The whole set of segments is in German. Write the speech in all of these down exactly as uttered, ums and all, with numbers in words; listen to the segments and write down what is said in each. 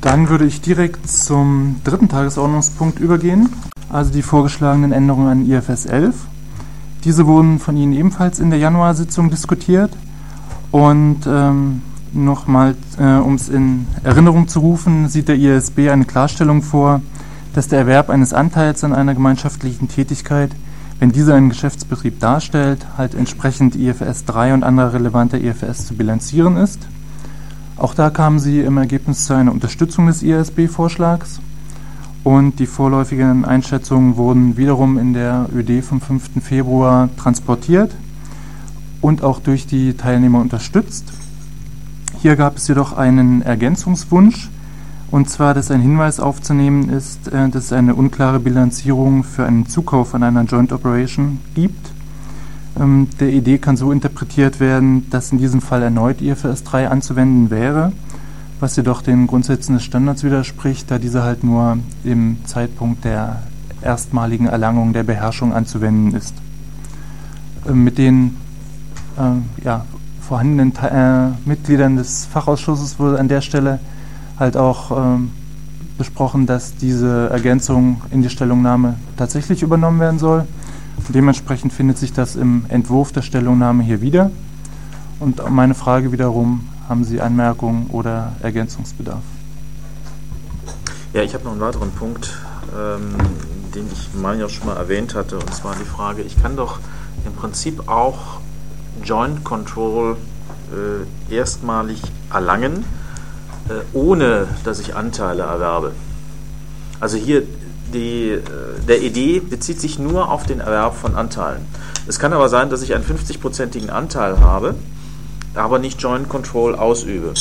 Dann würde ich direkt zum dritten Tagesordnungspunkt übergehen, also die vorgeschlagenen Änderungen an I F S elf. Diese wurden von Ihnen ebenfalls in der Januarsitzung diskutiert und ähm, nochmal, äh, um es in Erinnerung zu rufen, sieht der I A S B eine Klarstellung vor, dass der Erwerb eines Anteils an einer gemeinschaftlichen Tätigkeit, wenn dieser einen Geschäftsbetrieb darstellt, halt entsprechend I F S drei und anderer relevanter I F S zu bilanzieren ist. Auch da kamen Sie im Ergebnis zu einer Unterstützung des I A S B-Vorschlags und die vorläufigen Einschätzungen wurden wiederum in der Ö D vom fünften Februar transportiert und auch durch die Teilnehmer unterstützt. Hier gab es jedoch einen Ergänzungswunsch, und zwar, dass ein Hinweis aufzunehmen ist, dass es eine unklare Bilanzierung für einen Zukauf an einer Joint Operation gibt. Der I D kann so interpretiert werden, dass in diesem Fall erneut I F R S drei anzuwenden wäre, was jedoch den Grundsätzen des Standards widerspricht, da diese halt nur im Zeitpunkt der erstmaligen Erlangung der Beherrschung anzuwenden ist. Mit den äh, ja, vorhandenen äh, Mitgliedern des Fachausschusses wurde an der Stelle halt auch äh, besprochen, dass diese Ergänzung in die Stellungnahme tatsächlich übernommen werden soll. Dementsprechend findet sich das im Entwurf der Stellungnahme hier wieder. Und meine Frage wiederum, haben Sie Anmerkungen oder Ergänzungsbedarf? Ja, ich habe noch einen weiteren Punkt, ähm, den ich mal ja schon mal erwähnt hatte, und zwar die Frage, ich kann doch im Prinzip auch Joint Control äh, erstmalig erlangen, äh, ohne dass ich Anteile erwerbe. Also hier Die, der E D bezieht sich nur auf den Erwerb von Anteilen. Es kann aber sein, dass ich einen fünfzig-prozentigen Anteil habe, aber nicht Joint Control ausübe.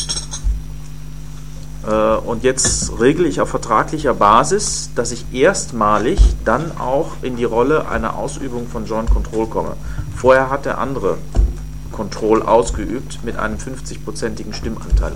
Und jetzt regle ich auf vertraglicher Basis, dass ich erstmalig dann auch in die Rolle einer Ausübung von Joint Control komme. Vorher hat der andere Control ausgeübt mit einem fünfzig-prozentigen Stimmanteil.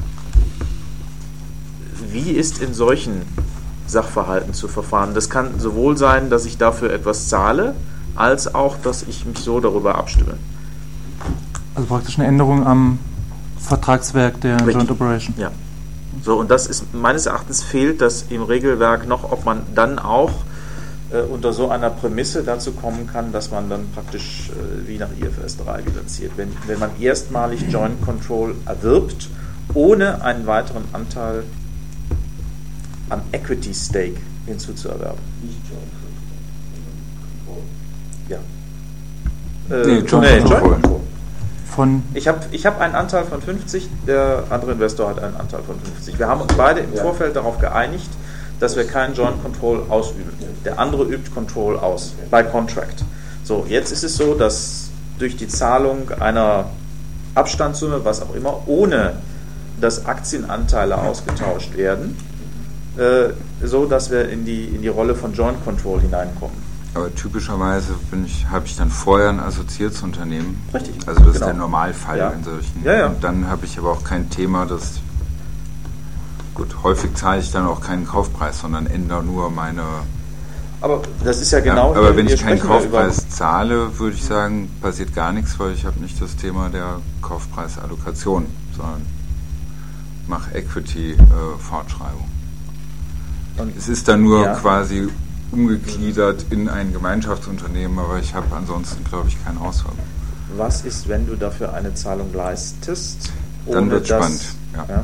Wie ist in solchen Sachverhalten zu verfahren? Das kann sowohl sein, dass ich dafür etwas zahle, als auch, dass ich mich so darüber abstimme. Also praktisch eine Änderung am Vertragswerk der Richtig. Joint Operation. Ja. So, und das ist meines Erachtens fehlt das im Regelwerk noch, ob man dann auch äh, unter so einer Prämisse dazu kommen kann, dass man dann praktisch äh, wie nach I F R S drei bilanziert, wenn, wenn man erstmalig Joint Control erwirbt, ohne einen weiteren Anteil am Equity Stake hinzuzuerwerben. Nicht Joint Control. Ja. Äh, nee, Joint nee, Control. Joint Control. Von Ich habe ich hab einen Anteil von fünfzig, der andere Investor hat einen Anteil von fünfzig. Wir haben uns beide im Ja. Vorfeld darauf geeinigt, dass wir keinen Joint Control ausüben. Der andere übt Control aus, bei Contract. So, jetzt ist es so, dass durch die Zahlung einer Abstandssumme, was auch immer, ohne dass Aktienanteile ausgetauscht werden, so dass wir in die, in die Rolle von Joint Control hineinkommen. Aber typischerweise bin ich, habe ich dann vorher ein assoziiertes Unternehmen. Richtig. Also das genau. ist der Normalfall Ja. in solchen. Ja, ja. Und dann habe ich aber auch kein Thema, dass gut, häufig zahle ich dann auch keinen Kaufpreis, sondern ändere nur meine. Aber das ist ja genau. Ja, aber wenn wir ich keinen sprechen ja über- Kaufpreis zahle, würde ich sagen, passiert gar nichts, weil ich habe nicht das Thema der Kaufpreisallokation, sondern mache Equity-Fortschreibung. Und Es ist dann nur Ja. quasi umgegliedert in ein Gemeinschaftsunternehmen, aber ich habe ansonsten, glaube ich, keine Auswahl. was ist, wenn du dafür eine Zahlung leistest? Dann ohne wird dass- spannend. Ja. Ja.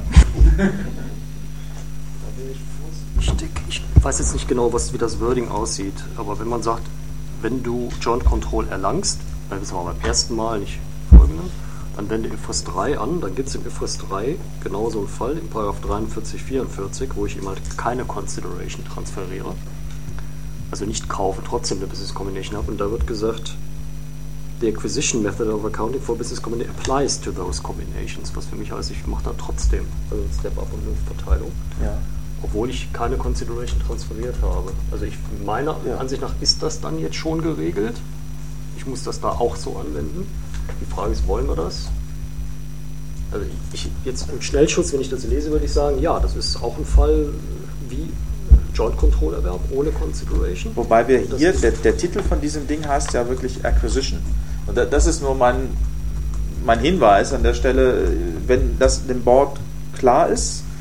Ich, ich weiß jetzt nicht genau, was, wie das Wording aussieht, aber wenn man sagt, wenn du Joint Control erlangst, dann ist es aber beim ersten Mal nicht folgende, dann wende I F R S drei an, dann gibt es im I F R S drei genauso einen Fall, im Paragraph dreiundvierzig, vierundvierzig, wo ich ihm halt keine Consideration transferiere, also nicht kaufe, trotzdem eine Business Combination habe, und da wird gesagt, the acquisition method of accounting for business combination applies to those combinations, was für mich heißt, ich mache da trotzdem also ein Step-Up und eine Verteilung. Ja. Obwohl ich keine Consideration transferiert habe. Also ich meiner Ja. Ansicht nach ist das dann jetzt schon geregelt. Ich muss das da auch so anwenden. Die Frage ist, wollen wir das? Also ich, jetzt im Schnellschuss, wenn ich das lese, würde ich sagen, ja, das ist auch ein Fall wie Joint Control Erwerb ohne Consideration. Wobei wir Das hier, ist- der, der Titel von diesem Ding heißt ja wirklich Acquisition. Und da- das ist nur mein, mein Hinweis an der Stelle, wenn das dem Board klar ist,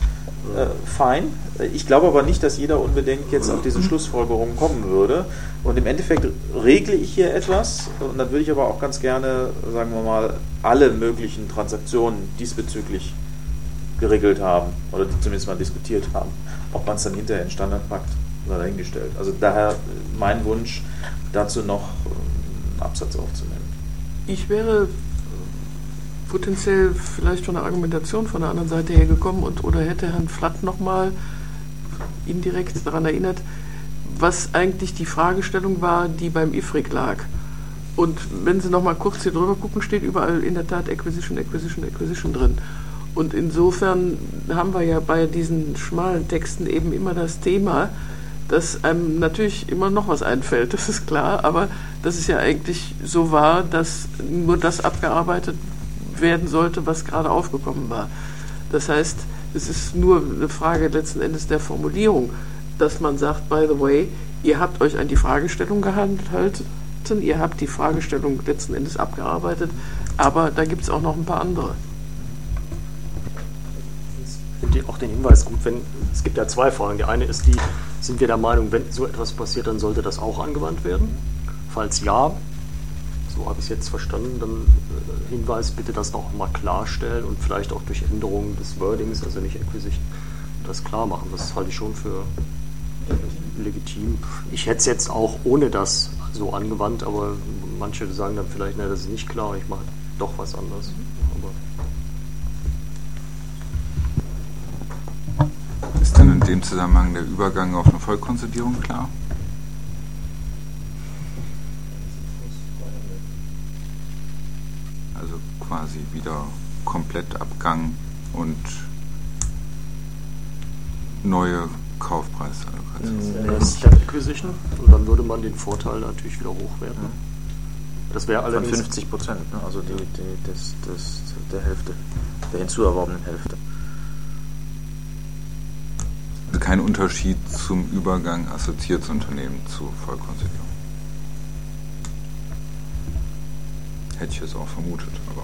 äh, fein. Ich glaube aber nicht, dass jeder unbedingt jetzt auf diese Schlussfolgerungen kommen würde. Und im Endeffekt regle ich hier etwas und dann würde ich aber auch ganz gerne, sagen wir mal, alle möglichen Transaktionen diesbezüglich geregelt haben oder zumindest mal diskutiert haben. Ob man es dann hinterher in Standard packt oder dahingestellt. Also daher mein Wunsch, dazu noch einen Absatz aufzunehmen. Ich wäre potenziell vielleicht von der Argumentation von der anderen Seite her gekommen und oder hätte Herrn Flatt nochmal indirekt daran erinnert, was eigentlich die Fragestellung war, die beim I F R I C lag. Und wenn Sie nochmal kurz hier drüber gucken, steht überall in der Tat Acquisition, Acquisition, Acquisition drin. Und insofern haben wir ja bei diesen schmalen Texten eben immer das Thema, dass einem natürlich immer noch was einfällt, das ist klar, aber dass es ja eigentlich so war, dass nur das abgearbeitet werden sollte, was gerade aufgekommen war. Das heißt, es ist nur eine Frage letzten Endes der Formulierung, dass man sagt, by the way, ihr habt euch an die Fragestellung gehalten, ihr habt die Fragestellung letzten Endes abgearbeitet, aber da gibt es auch noch ein paar andere. Ich finde auch den Hinweis gut, wenn, es gibt ja zwei Fragen. Die eine ist die, sind wir der Meinung, wenn so etwas passiert, dann sollte das auch angewandt werden? Falls ja, so habe ich es jetzt verstanden, dann äh, Hinweis, bitte das noch mal klarstellen und vielleicht auch durch Änderungen des Wordings, also nicht Acquisition, das klar machen. Das halte ich schon für legitim. Ich hätte es jetzt auch ohne das so angewandt, aber manche sagen dann vielleicht, nein, das ist nicht klar, ich mache doch was anderes. Aber ist denn in dem Zusammenhang der Übergang auf eine Vollkonsolidierung klar? Also quasi wieder Komplettabgang und neue Kaufpreisallokation. das ist Step Acquisition und dann würde man den Vorteil natürlich wieder hochwerten. Das wäre Von allerdings fünfzig Prozent, ne? Also die, die, das, das, der Hälfte, der hinzuerworbenen Hälfte. Also kein Unterschied zum Übergang assoziiertes Unternehmen zu Vollkonsolidierung. Hätte ich es auch vermutet, aber.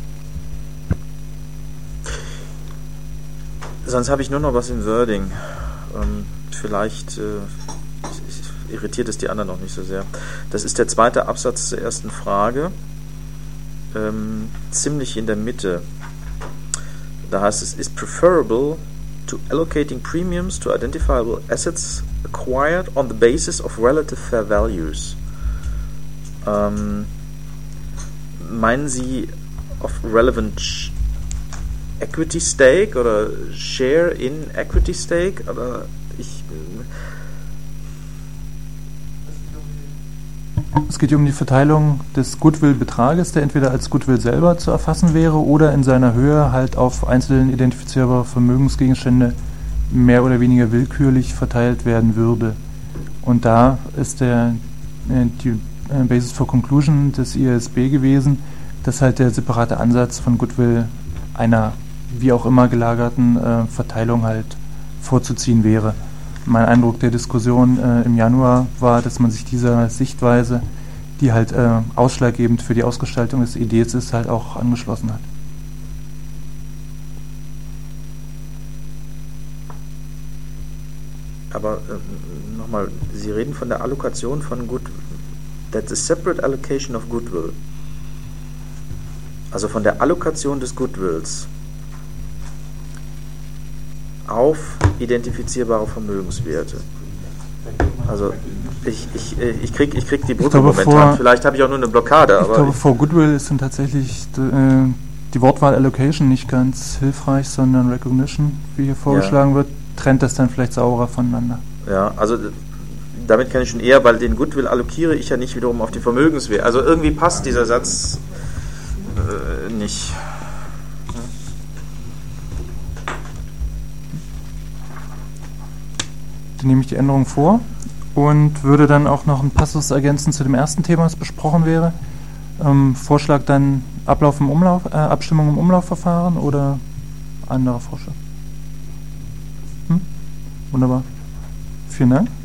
Sonst habe ich nur noch was im Wording. Ähm, vielleicht äh, irritiert es die anderen noch nicht so sehr. Das ist der zweite Absatz zur ersten Frage. Ähm, ziemlich in der Mitte. Da heißt es, is preferable to allocating premiums to identifiable assets acquired on the basis of relative fair values. Ähm, meinen Sie auf relevant equity stake oder share in equity stake? Oder ich. Es geht hier um die Verteilung des Goodwill-Betrages, der entweder als Goodwill selber zu erfassen wäre oder in seiner Höhe halt auf einzeln identifizierbare Vermögensgegenstände mehr oder weniger willkürlich verteilt werden würde. Und da ist der, die Basis for Conclusion des I A S B gewesen, dass halt der separate Ansatz von Goodwill einer wie auch immer gelagerten äh, Verteilung halt vorzuziehen wäre. Mein Eindruck der Diskussion äh, im Januar war, dass man sich dieser Sichtweise, die halt äh, ausschlaggebend für die Ausgestaltung des I Ds ist, halt auch angeschlossen hat. Aber äh, nochmal, Sie reden von der Allokation von Goodwill. That's a separate allocation of Goodwill. Also von der Allokation des Goodwills auf identifizierbare Vermögenswerte. Also ich, ich, ich krieg, ich krieg die Brücke momentan. Vielleicht habe ich auch nur eine Blockade. Ich aber glaube, ich vor Goodwill ist dann tatsächlich äh, die Wortwahl Allocation nicht ganz hilfreich, sondern Recognition, wie hier vorgeschlagen ja. wird, trennt das dann vielleicht sauberer voneinander. Ja, also damit kann ich schon eher, weil den Goodwill allokiere ich ja nicht wiederum auf die Vermögenswerte. Also irgendwie passt dieser Satz äh, nicht. Dann nehme ich die Änderung vor und würde dann auch noch einen Passus ergänzen zu dem ersten Thema, das besprochen wäre. Ähm, Vorschlag dann Ablauf im Umlauf, äh, Abstimmung im Umlaufverfahren oder anderer Vorschlag? Hm? Wunderbar. Vielen Dank.